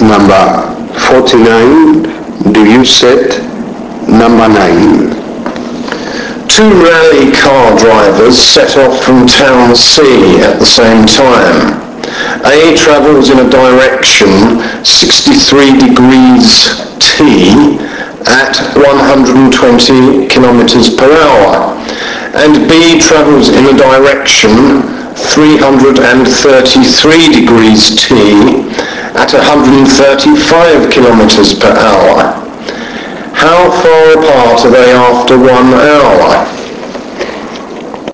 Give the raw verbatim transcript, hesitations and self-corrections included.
number forty-nine, do you set number nine? Two rally car drivers set off from town C at the same time. A travels in a direction sixty-three degrees T at one hundred twenty kilometers per hour, and B travels in a direction three hundred thirty-three degrees T at one hundred thirty-five kilometers per hour. How far apart are they after one hour?